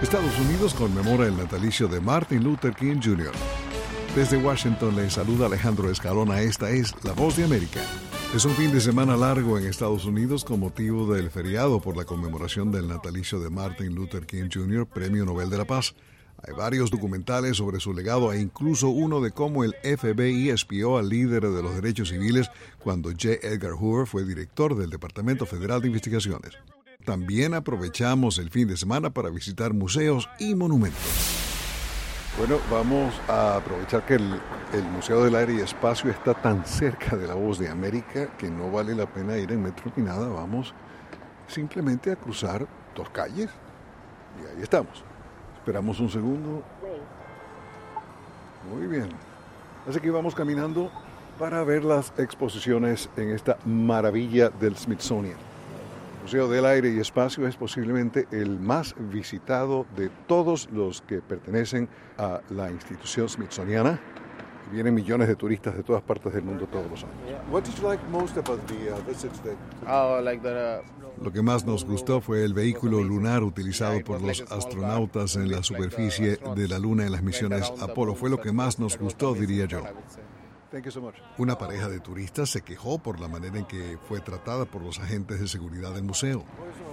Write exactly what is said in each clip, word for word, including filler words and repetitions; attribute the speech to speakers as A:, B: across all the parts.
A: Estados Unidos conmemora el natalicio de Martin Luther King junior Desde Washington le saluda Alejandro Escalona. Esta es La Voz de América. Es un fin de semana largo en Estados Unidos con motivo del feriado por la conmemoración del natalicio de Martin Luther King junior, Premio Nobel de la Paz. Hay varios documentales sobre su legado e incluso uno de cómo el F B I espió al líder de los derechos civiles cuando J. Edgar Hoover fue director del Departamento Federal de Investigaciones. También aprovechamos el fin de semana para visitar museos y monumentos. Bueno, vamos a aprovechar que el, el Museo del Aire y Espacio está tan cerca de La Voz de América que no vale la pena ir en metro ni nada. Vamos simplemente a cruzar dos calles y ahí estamos. Esperamos un segundo. Muy bien. Así que vamos caminando para ver las exposiciones en esta maravilla del Smithsonian. El Museo del Aire y Espacio es posiblemente el más visitado de todos los que pertenecen a la institución smithsoniana. Vienen millones de turistas de todas partes del mundo todos los años. What did you like most about the uh, visits that...
B: Oh, like the, uh...
A: Lo que más nos gustó fue el vehículo lunar utilizado por los astronautas en la superficie de la Luna en las misiones Apolo. Fue lo que más nos gustó, diría yo. Una pareja de turistas se quejó por la manera en que fue tratada por los agentes de seguridad del museo.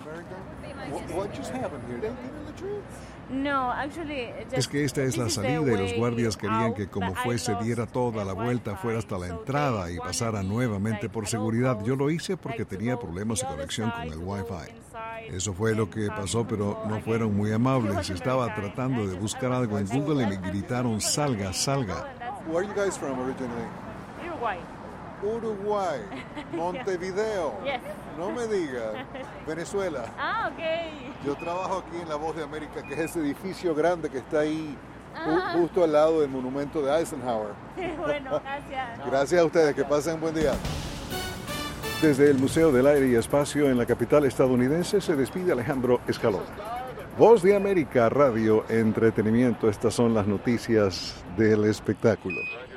A: Es que esta es la salida y los guardias querían que como fuese diera toda la vuelta, fuera hasta la entrada y pasara nuevamente por seguridad. Yo lo hice porque tenía problemas de conexión con el Wi-Fi. Eso fue lo que pasó, pero no fueron muy amables. Estaba tratando de buscar algo en Google y me gritaron, salga, salga.
C: Where are you guys from originally?
D: Uruguay.
C: Uruguay, Montevideo.
D: Yes.
C: No me diga. Venezuela.
D: Ah, ok.
C: Yo trabajo aquí en La Voz de América, que es ese edificio grande que está ahí ju- justo al lado del monumento de Eisenhower.
D: Bueno, gracias.
C: Gracias a ustedes, que pasen un buen día.
A: Desde el Museo del Aire y Espacio en la capital estadounidense se despide Alejandro Escalona. Voz de América, radio, entretenimiento. Estas son las noticias del espectáculo.